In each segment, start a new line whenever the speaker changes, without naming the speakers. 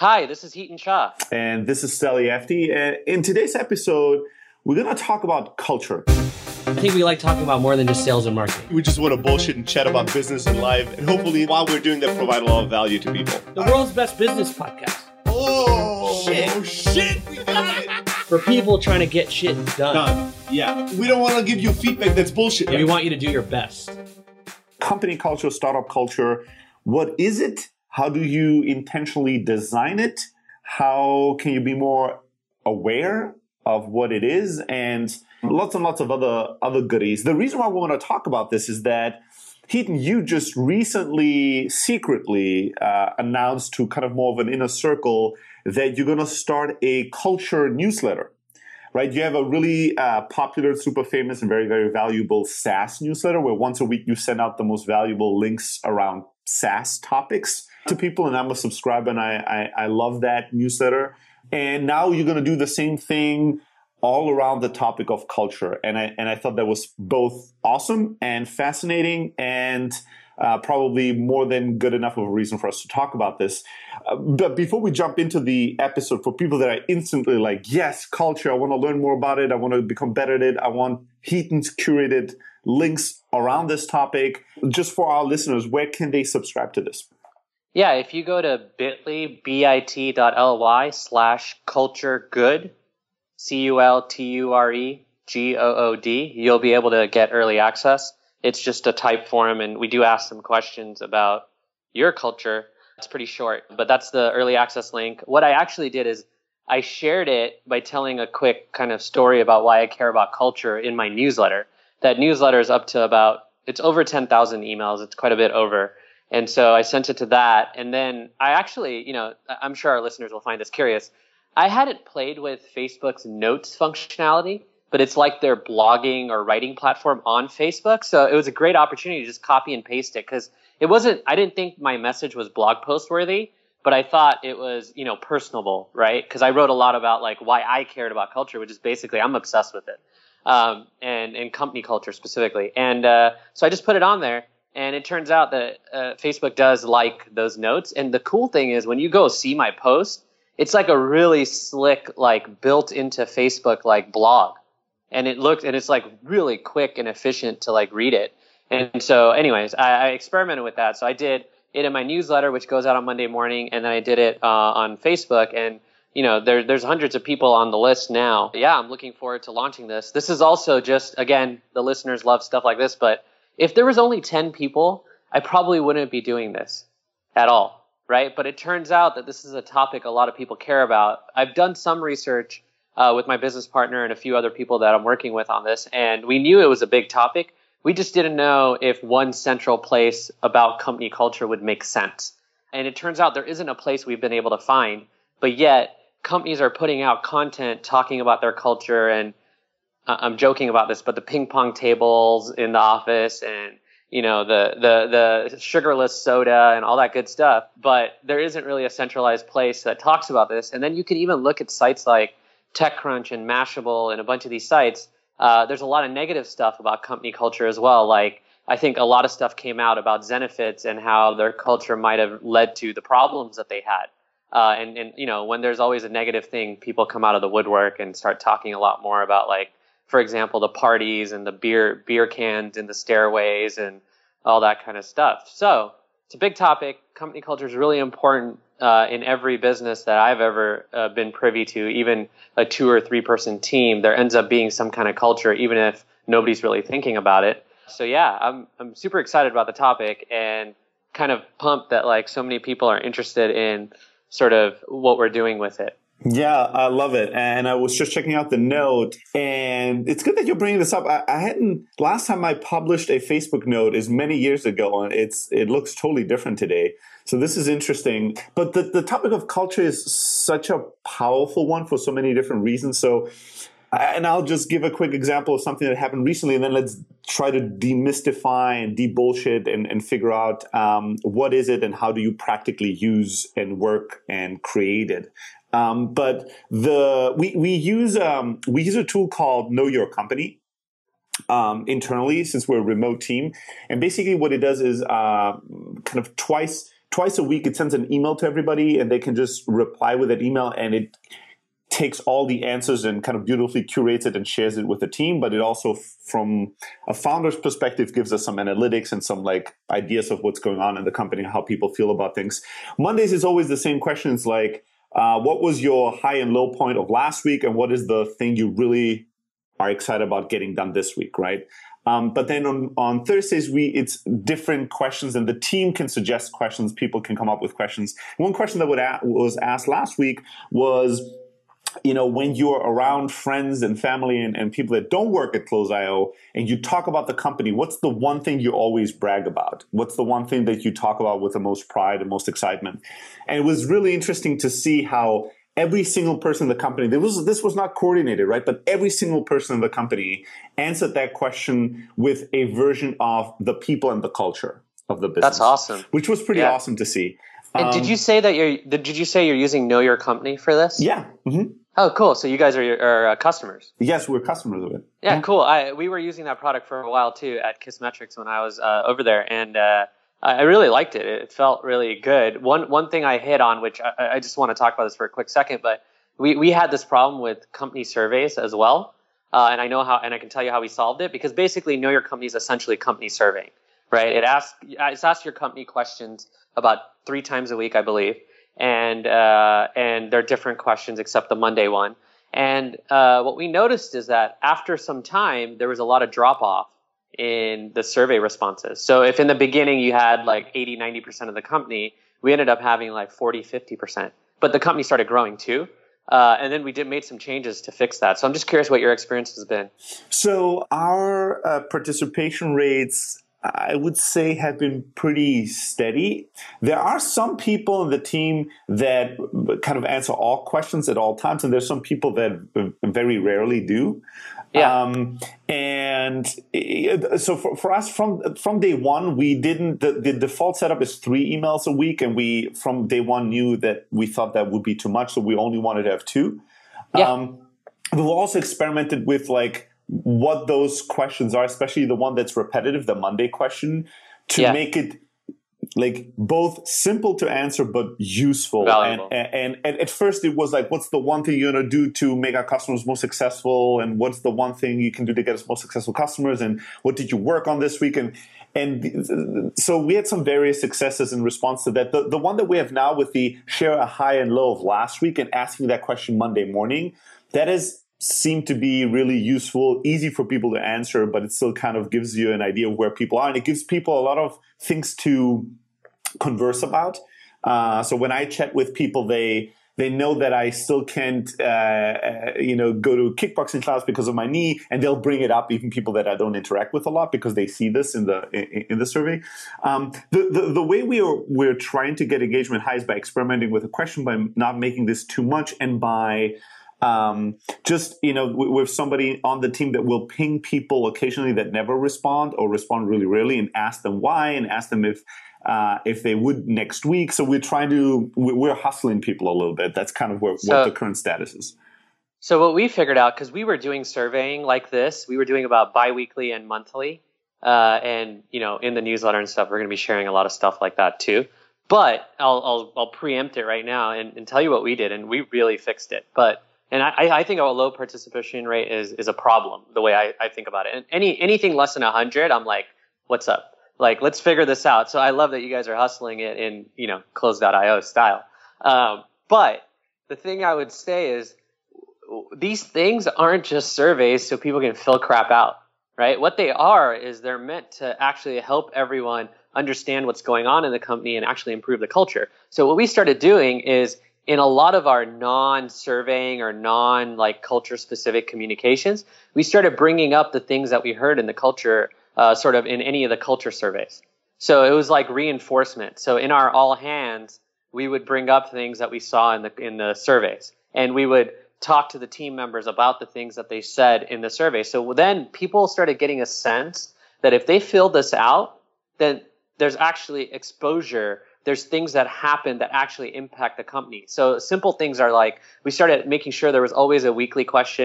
Hi, this is Heaton Shah.
And this is Sally FD. And in today's episode, we're going to talk about culture.
I think we like talking about more than just sales and marketing.
We just want to bullshit and chat about business and life. And hopefully, while we're doing that, provide a lot of value to people.
The world's best business podcast.
Oh, shit. We got it.
For people trying to get shit done.
Yeah. We don't want to give you feedback that's bullshit.
We want you to do your best.
Company culture, startup culture. What is it? How do you intentionally design it? How can you be more aware of what it is? And lots of other goodies. The reason why we want to talk about this is that, Heaton, you just recently, secretly announced to kind of more of an inner circle that you're going to start a culture newsletter, right? You have a really popular, super famous, and very, very valuable SaaS newsletter where once a week you send out the most valuable links around SaaS topics to people, and I'm a subscriber, and I love that newsletter. And now you're going to do the same thing all around the topic of culture, and I thought that was both awesome and fascinating, and probably more than good enough of a reason for us to talk about this. But before we jump into the episode, for people that are instantly like, yes, culture, I want to learn more about it, I want to become better at it, I want Heaton's curated links around this topic, just for our listeners, where can they subscribe to this?
Yeah, if you go to bit.ly/culturegood, CULTUREGOOD, you'll be able to get early access. It's just a type form, and we do ask some questions about your culture. It's pretty short, but that's the early access link. What I actually did is I shared it by telling a quick kind of story about why I care about culture in my newsletter. That newsletter is up to it's over 10,000 emails. It's quite a bit over. And so I sent it to that. And then I actually, I'm sure our listeners will find this curious. I hadn't played with Facebook's notes functionality, but it's like their blogging or writing platform on Facebook. So it was a great opportunity to just copy and paste it, because I didn't think my message was blog post worthy, but I thought it was, personable, right? Because I wrote a lot about like why I cared about culture, which is basically I'm obsessed with it, and company culture specifically. And so I just put it on there. And it turns out that Facebook does like those notes. And the cool thing is when you go see my post, it's like a really slick, like built into Facebook like blog. And it's like really quick and efficient to like read it. And so anyways, I experimented with that. So I did it in my newsletter, which goes out on Monday morning. And then I did it on Facebook. And, there's hundreds of people on the list now. Yeah, I'm looking forward to launching this. This is also just, again, the listeners love stuff like this, but if there was only 10 people, I probably wouldn't be doing this at all, right? But it turns out that this is a topic a lot of people care about. I've done some research with my business partner and a few other people that I'm working with on this, and we knew it was a big topic. We just didn't know if one central place about company culture would make sense. And it turns out there isn't a place we've been able to find, but yet companies are putting out content talking about their culture, and I'm joking about this, but the ping pong tables in the office and, the sugarless soda and all that good stuff. But there isn't really a centralized place that talks about this. And then you can even look at sites like TechCrunch and Mashable and a bunch of these sites. There's a lot of negative stuff about company culture as well. Like, I think a lot of stuff came out about Zenefits and how their culture might have led to the problems that they had. And when there's always a negative thing, people come out of the woodwork and start talking a lot more about, like, for example, the parties and the beer cans in the stairways and all that kind of stuff. So it's a big topic. Company culture is really important in every business that I've ever been privy to. Even a 2 or 3 person team, there ends up being some kind of culture, even if nobody's really thinking about it. So yeah, I'm super excited about the topic and kind of pumped that like so many people are interested in sort of what we're doing with it.
Yeah, I love it. And I was just checking out the note, and it's good that you're bringing this up. Last time I published a Facebook note is many years ago, and it looks totally different today. So this is interesting. But the topic of culture is such a powerful one for so many different reasons. So, and I'll just give a quick example of something that happened recently, and then let's try to demystify and de-bullshit and figure out what is it and how do you practically use and work and create it. But we use a tool called Know Your Company internally, since we're a remote team. And basically what it does is kind of twice twice a week, it sends an email to everybody and they can just reply with that email, and it takes all the answers and kind of beautifully curates it and shares it with the team. But it also, from a founder's perspective, gives us some analytics and some like ideas of what's going on in the company and how people feel about things. Mondays is always the same questions like, what was your high and low point of last week? And what is the thing you really are excited about getting done this week, right? But then on Thursdays, it's different questions, and the team can suggest questions. People can come up with questions. One question that was asked last week was, when you're around friends and family and people that don't work at Close.io and you talk about the company, what's the one thing you always brag about? What's the one thing that you talk about with the most pride and most excitement? And it was really interesting to see how every single person in the company, this was not coordinated, right? But every single person in the company answered that question with a version of the people and the culture of the business.
That's awesome.
Which was pretty awesome to see.
And did you say you're using Know Your Company for this?
Yeah. Mm-hmm.
Oh, cool. So you guys are customers.
Yes, we're customers of it.
Yeah, cool. We were using that product for a while too at Kissmetrics when I was over there, and I really liked it. It felt really good. One thing I hit on, which I just want to talk about this for a quick second, but we had this problem with company surveys as well, and I know how, and I can tell you how we solved it, because basically Know Your Company is essentially company surveying, right? It's asks your company questions about 3 times a week, I believe. And they're different questions except the Monday one. And what we noticed is that after some time, there was a lot of drop off in the survey responses. So if in the beginning you had like 80-90% of the company, we ended up having like 40-50%. But the company started growing too. And then we made some changes to fix that. So I'm just curious what your experience has been.
So our participation rates, I would say, have been pretty steady. There are some people in the team that kind of answer all questions at all times, and there's some people that very rarely do.
Yeah.
And so for us, from day one, we didn't. The default setup is 3 emails a week, and we from day one knew that we thought that would be too much, so we only wanted to have 2.
Yeah.
We've also experimented with like what those questions are, especially the one that's repetitive, the Monday question, to make it like both simple to answer but useful. And at first it was like, what's the one thing you're going to do to make our customers more successful? And what's the one thing you can do to get us more successful customers? And what did you work on this week? And so we had some various successes in response to that. The one that we have now with the share a high and low of last week and asking that question Monday morning, that seemed to be really useful, easy for people to answer, but it still kind of gives you an idea of where people are. And it gives people a lot of things to converse about. So when I chat with people, they know that I still can't, go to kickboxing class because of my knee, and they'll bring it up, even people that I don't interact with a lot, because they see this in the survey. The way we're trying to get engagement high is by experimenting with a question, by not making this too much, and by with somebody on the team that will ping people occasionally that never respond or respond really rarely, and ask them why, and ask them if they would next week. So we're hustling people a little bit. That's kind of what the current status is.
So what we figured out, because we were doing surveying like this, we were doing about biweekly and monthly, and in the newsletter and stuff, we're going to be sharing a lot of stuff like that too. But I'll preempt it right now and tell you what we did, and we really fixed it. And I think a low participation rate is a problem, the way I think about it. And anything less than 100, I'm like, what's up? Like, let's figure this out. So I love that you guys are hustling it in, Close.io style. But the thing I would say is these things aren't just surveys so people can fill crap out, right? What they are is they're meant to actually help everyone understand what's going on in the company and actually improve the culture. So what we started doing is, in a lot of our non-surveying or culture specific communications, we started bringing up the things that we heard in the culture, sort of in any of the culture surveys. So it was like reinforcement. So in our all hands, we would bring up things that we saw in the surveys, and we would talk to the team members about the things that they said in the survey. So then people started getting a sense that if they fill this out, then there's actually exposure. There's things that happen that actually impact the company. So simple things are like, we started making sure there was always a weekly question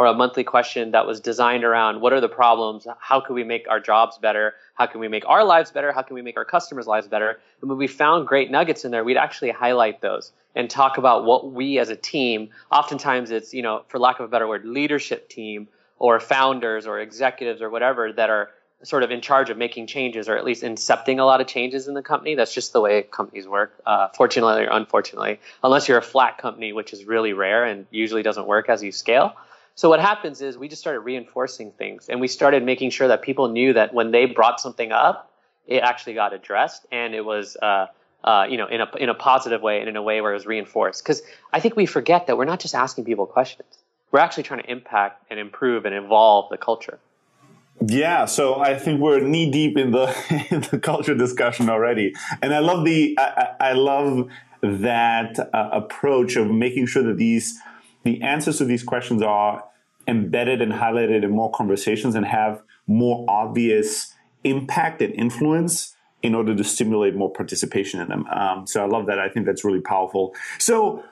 or a monthly question that was designed around what are the problems? How can we make our jobs better? How can we make our lives better? How can we make our customers' lives better? And when we found great nuggets in there, we'd actually highlight those and talk about what we as a team, oftentimes it's, for lack of a better word, leadership team or founders or executives or whatever that are sort of in charge of making changes or at least incepting a lot of changes in the company. That's just the way companies work, fortunately or unfortunately, unless you're a flat company, which is really rare and usually doesn't work as you scale. So what happens is we just started reinforcing things, and we started making sure that people knew that when they brought something up, it actually got addressed, and it was in a positive way and in a way where it was reinforced. Because I think we forget that we're not just asking people questions. We're actually trying to impact and improve and evolve the culture.
Yeah, so I think we're knee deep in the culture discussion already, and I love I love that approach of making sure that the answers to these questions are embedded and highlighted in more conversations and have more obvious impact and influence in order to stimulate more participation in them. So I love that. I think that's really powerful. So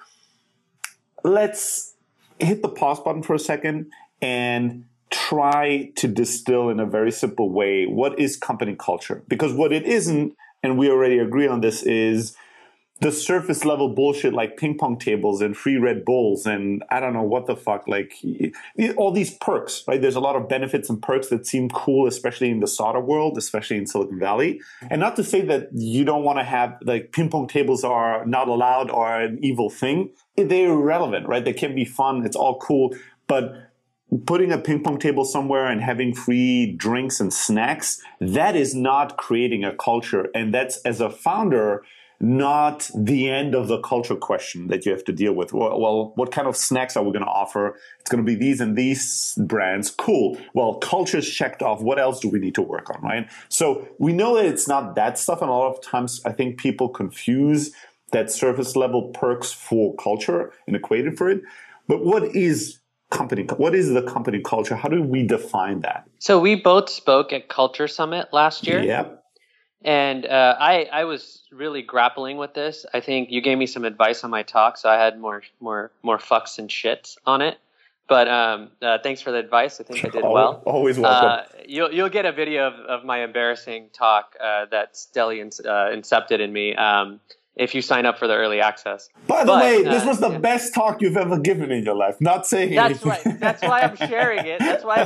let's hit the pause button for a second and try to distill in a very simple way what is company culture. Because what it isn't, and we already agree on this, is the surface level bullshit like ping pong tables and free Red Bulls and I don't know what the fuck, like all these perks, right? There's a lot of benefits and perks that seem cool, especially in the startup world, especially in Silicon Valley. And not to say that you don't want to have, like, ping pong tables are not allowed or an evil thing. They're irrelevant, right? They can be fun. It's all cool. But putting a ping pong table somewhere and having free drinks and snacks, that is not creating a culture. And that's, as a founder, not the end of the culture question that you have to deal with. Well, what kind of snacks are we going to offer? It's going to be these and these brands. Cool. Well, culture's checked off. What else do we need to work on, right? So we know that it's not that stuff. And a lot of times I think people confuse that surface level perks for culture and equate it for it. But what is the company culture? How do we define that?
So we both spoke at Culture Summit last year.
Yep.
And I was really grappling with this. I think you gave me some advice on my talk, so I had more fucks and shits on it. But thanks for the advice. I think I did well.
Always welcome.
You'll get a video of my embarrassing talk that Stelly incepted in me if you sign up for the early access.
By the way, this was the best talk you've ever given in your life. Not saying anything.
Right. That's why I'm sharing it.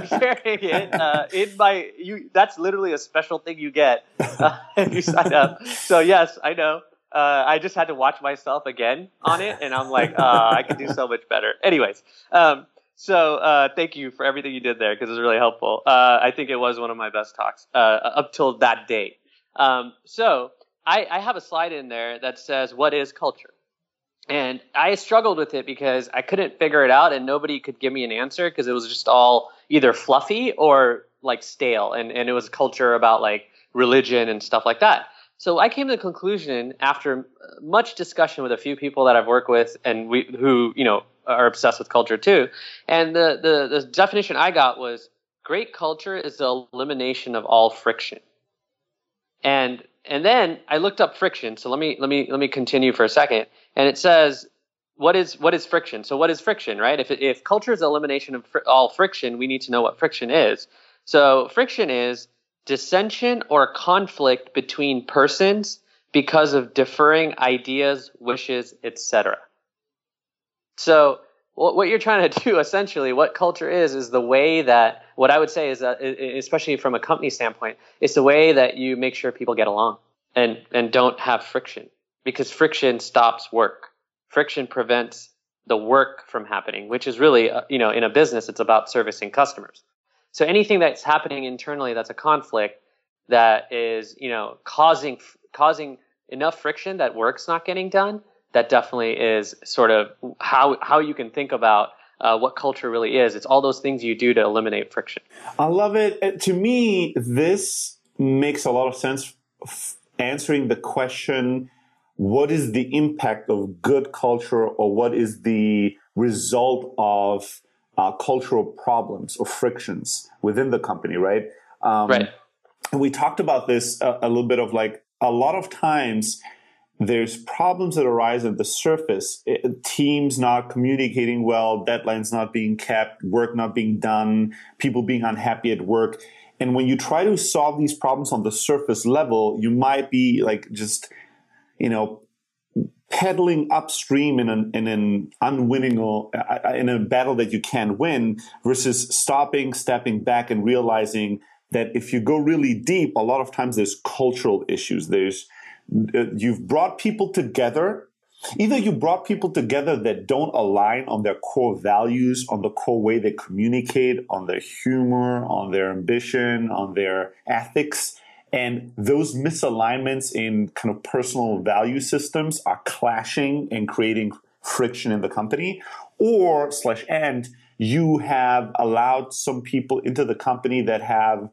That's literally a special thing you get if you sign up. So yes, I know. I just had to watch myself again on it, and I'm like, I could do so much better. Anyways, so thank you for everything you did there because it was really helpful. I think it was one of my best talks up till that date. So I have a slide in there that says, what is culture? And I struggled with it because I couldn't figure it out and nobody could give me an answer because it was just all either fluffy or like stale. And it was culture about like religion and stuff like that. So I came to the conclusion after much discussion with a few people that I've worked with and who are obsessed with culture too. And the definition I got was great culture is the elimination of all friction. And then I looked up friction. So let me continue for a second. And it says, what is friction? So what is friction, right? If culture is the elimination of all friction, we need to know what friction is. So friction is dissension or conflict between persons because of differing ideas, wishes, etc. So what you're trying to do, essentially, what culture is the way that, what I would say is that, especially from a company standpoint, it's the way that you make sure people get along and don't have friction, because friction stops work. Friction prevents the work from happening, which is really, in a business, it's about servicing customers. So anything that's happening internally that's a conflict that is, causing enough friction that work's not getting done, that definitely is sort of how you can think about what culture really is. It's all those things you do to eliminate friction.
I love it. To me, this makes a lot of sense answering the question, what is the impact of good culture, or what is the result of cultural problems or frictions within the company, right?
Right.
And we talked about this a little bit of like, a lot of times there's problems that arise at the surface, teams not communicating well, deadlines not being kept, work not being done, people being unhappy at work. And when you try to solve these problems on the surface level, you might be like just, pedaling upstream in an unwinnable, in a battle that you can't win, versus stepping back and realizing that if you go really deep, a lot of times there's cultural issues. You've brought people together. Either you brought people together that don't align on their core values, on the core way they communicate, on their humor, on their ambition, on their ethics. And those misalignments in kind of personal value systems are clashing and creating friction in the company. And you have allowed some people into the company that have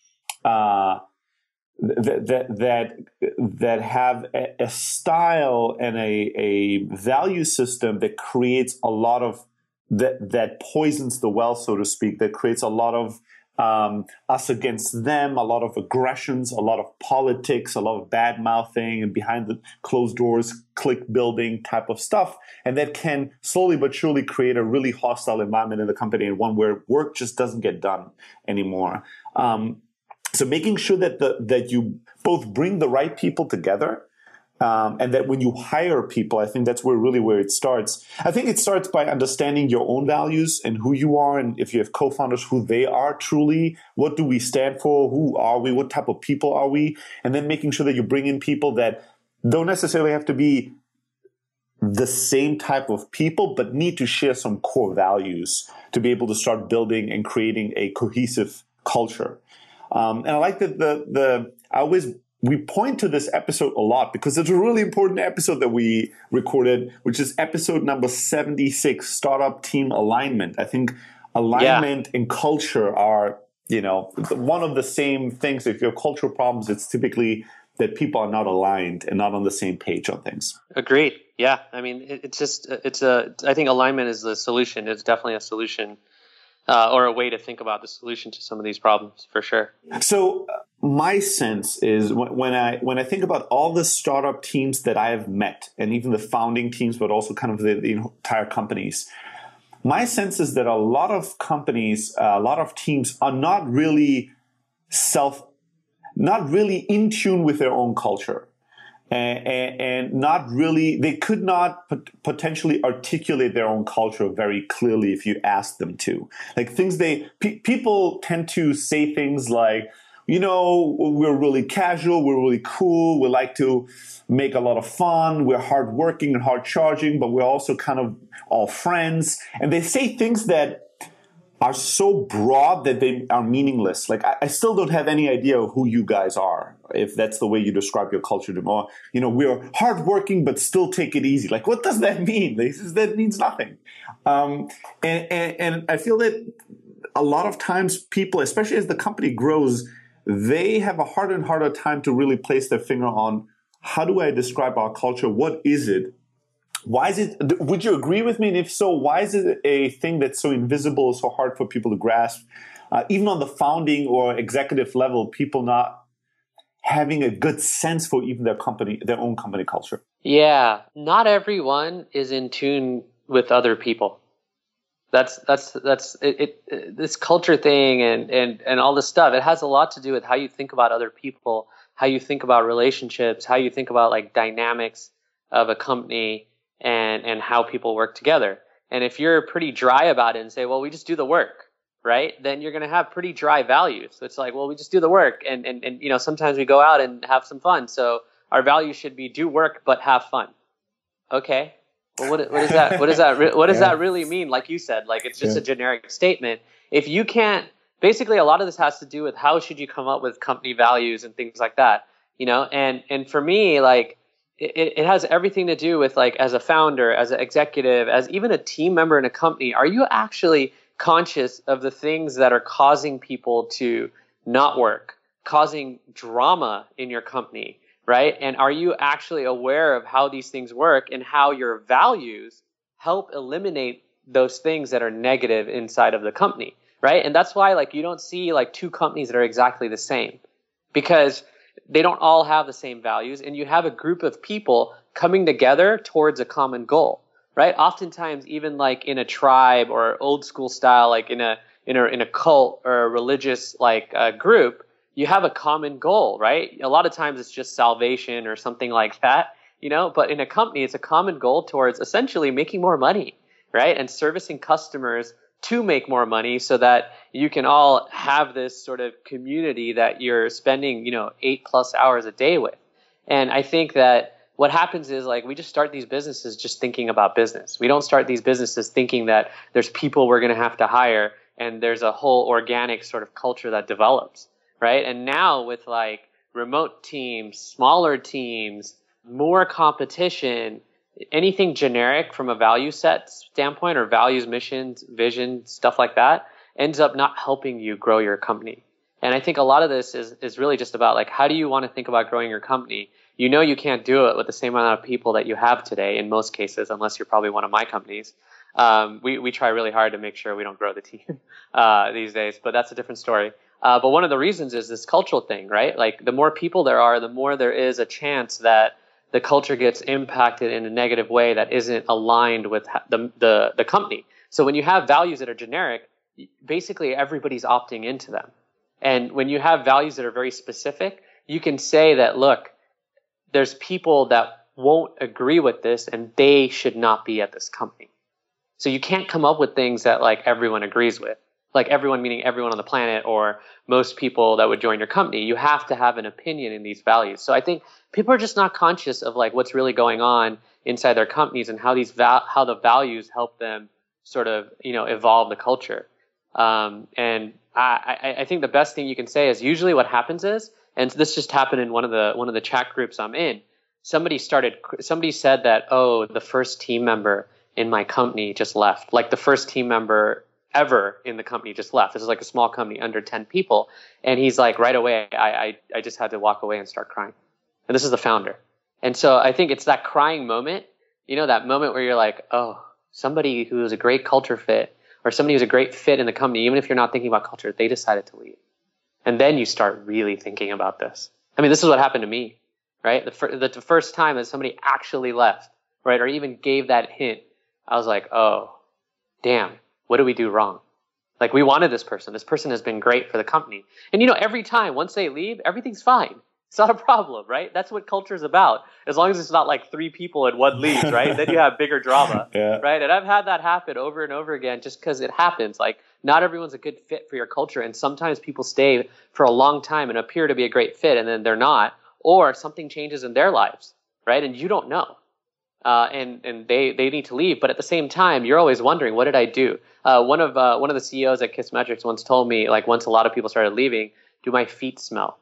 that have a style and a value system that creates a lot of that poisons the well, so to speak, that creates a lot of us against them, a lot of aggressions, a lot of politics, a lot of bad mouthing and behind the closed doors, clique building type of stuff. And that can slowly but surely create a really hostile environment in the company, and one where work just doesn't get done anymore. So making sure that you both bring the right people together, and that when you hire people, I think that's where it starts. I think it starts by understanding your own values and who you are, and if you have co-founders, who they are truly. What do we stand for? Who are we? What type of people are we? And then making sure that you bring in people that don't necessarily have to be the same type of people, but need to share some core values to be able to start building and creating a cohesive culture. And I like that we point to this episode a lot because it's a really important episode that we recorded, which is episode number 76, Startup Team Alignment. I think alignment and culture are, one of the same things. If you have cultural problems, it's typically that people are not aligned and not on the same page on things.
Agreed. Yeah. I mean, I think alignment is the solution. It's definitely a solution. Or a way to think about the solution to some of these problems, for sure.
So my sense is when I think about all the startup teams that I have met, and even the founding teams, but also kind of the entire companies, my sense is that a lot of companies, a lot of teams are not really in tune with their own culture. And not really, they could not potentially articulate their own culture very clearly if you ask them to. Like people tend to say things like, we're really casual, we're really cool, we like to make a lot of fun, we're hardworking and hard charging, but we're also kind of all friends. And they say things that are so broad that they are meaningless. Like, I still don't have any idea who you guys are, if that's the way you describe your culture to more. We're hardworking, but still take it easy. Like, what does that mean? That means nothing. And I feel that a lot of times people, especially as the company grows, they have a harder and harder time to really place their finger on, how do I describe our culture? What is it? Why is it? Would you agree with me? And if so, why is it a thing that's so invisible, so hard for people to grasp? Even on the founding or executive level, people not having a good sense for even their own company culture.
Yeah, not everyone is in tune with other people. That's it. This culture thing and all this stuff. It has a lot to do with how you think about other people, how you think about relationships, how you think about like dynamics of a company. And how people work together. And if you're pretty dry about it and say, well, we just do the work, right? Then you're going to have pretty dry values. So it's like, well, we just do the work. And sometimes we go out and have some fun. So our values should be do work, but have fun. Okay. Well, what is that? What does that really mean? Like you said, like it's just a generic statement. If you can't, basically a lot of this has to do with how should you come up with company values and things like that, and for me, like, it has everything to do with, like, as a founder, as an executive, as even a team member in a company, are you actually conscious of the things that are causing people to not work, causing drama in your company, right? And are you actually aware of how these things work and how your values help eliminate those things that are negative inside of the company, right? And that's why, like, you don't see, like, two companies that are exactly the same, because they don't all have the same values, and you have a group of people coming together towards a common goal, right? Oftentimes, even like in a tribe or old school style, like in a cult or a religious group, you have a common goal, right? A lot of times it's just salvation or something like that, but in a company, it's a common goal towards essentially making more money, right? And servicing customers to make more money so that you can all have this sort of community that you're spending, 8+ hours a day with. And I think that what happens is we just start these businesses just thinking about business. We don't start these businesses thinking that there's people we're going to have to hire and there's a whole organic sort of culture that develops, right? And now with remote teams, smaller teams, more competition, anything generic from a value set standpoint or values, missions, vision, stuff like that ends up not helping you grow your company. And I think a lot of this is really just about how do you want to think about growing your company? You can't do it with the same amount of people that you have today in most cases, unless you're probably one of my companies. We try really hard to make sure we don't grow the team these days, but that's a different story. But one of the reasons is this cultural thing, right? The more people there are, the more there is a chance that the culture gets impacted in a negative way that isn't aligned with the company. So when you have values that are generic, basically everybody's opting into them. And when you have values that are very specific, you can say that, look, there's people that won't agree with this and they should not be at this company. So you can't come up with things that everyone agrees with. Everyone meaning everyone on the planet or most people that would join your company. You have to have an opinion in these values. So I think people are just not conscious of what's really going on inside their companies and how how the values help them sort of evolve the culture. And I think the best thing you can say is usually what happens is, and this just happened in one of the chat groups I'm in. Somebody said that, oh, the first team member in my company just left. The first team member ever in the company just left. This is a small company under 10 people. And he's right away, I just had to walk away and start crying. And this is the founder. And so I think it's that crying moment, that moment where you're oh, somebody who is a great culture fit or somebody who's a great fit in the company, even if you're not thinking about culture, they decided to leave. And then you start really thinking about this. I mean, this is what happened to me, right? The first time that somebody actually left, right, or even gave that hint, I was oh, damn. What do we do wrong? We wanted this person. This person has been great for the company. And, every time, once they leave, everything's fine. It's not a problem, right? That's what culture is about. As long as it's not 3 people and one leaves, right? Then you have bigger drama, right? And I've had that happen over and over again just because it happens. Not everyone's a good fit for your culture. And sometimes people stay for a long time and appear to be a great fit and then they're not. Or something changes in their lives, right? And you don't know. And they need to leave. But at the same time, you're always wondering, what did I do? One of the CEOs at Kissmetrics once told me, once a lot of people started leaving, do my feet smell?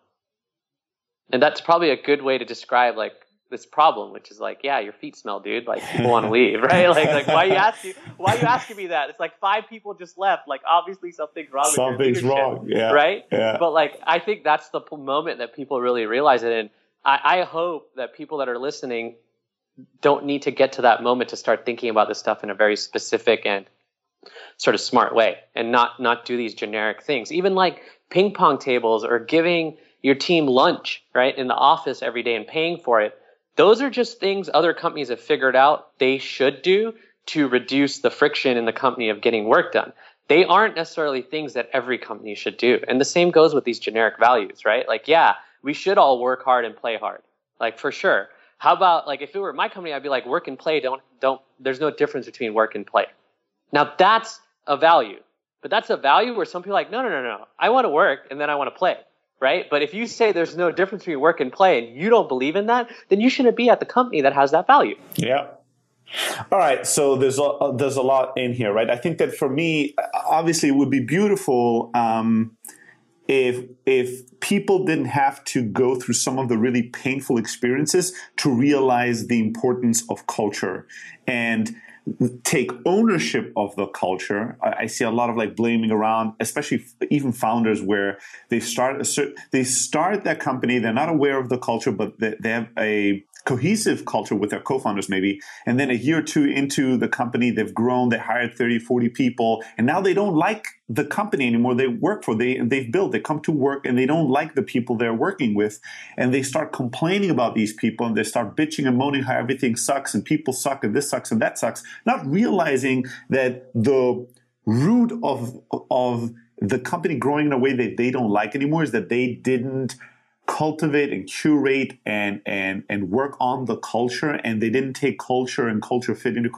And that's probably a good way to describe this problem, which is yeah, your feet smell, dude. People want to leave, right? Why are you asking me that? It's 5 people just left. Obviously something's wrong.
Something's wrong, yeah.
Right?
Yeah.
But I think that's the moment that people really realize it. And I hope that people that are listening don't need to get to that moment to start thinking about this stuff in a very specific and sort of smart way and not do these generic things. Even ping pong tables or giving your team lunch, right, in the office every day and paying for it. Those are just things other companies have figured out they should do to reduce the friction in the company of getting work done. They aren't necessarily things that every company should do. And the same goes with these generic values, right? Yeah, we should all work hard and play hard, for sure. How about if it were my company, I'd be work and play. Don't. There's no difference between work and play. Now that's a value, but that's a value where some people are no. I want to work and then I want to play, right? But if you say there's no difference between work and play and you don't believe in that, then you shouldn't be at the company that has that value.
Yeah. All right. So there's a lot in here, right? I think that for me, obviously, it would be beautiful if people didn't have to go through some of the really painful experiences to realize the importance of culture and take ownership of the culture. I see a lot of blaming around, especially even founders where they start that company. They're not aware of the culture, but they have a cohesive culture with their co-founders maybe. And then a year or two into the company, they've grown, they hired 30, 40 people. And now they don't like the company anymore they work for. They've built, they come to work and they don't like the people they're working with. And they start complaining about these people, and they start bitching and moaning how everything sucks and people suck and this sucks and that sucks, not realizing that the root of the company growing in a way that they don't like anymore is that they didn't cultivate and curate and work on the culture, and they didn't take culture and culture fit into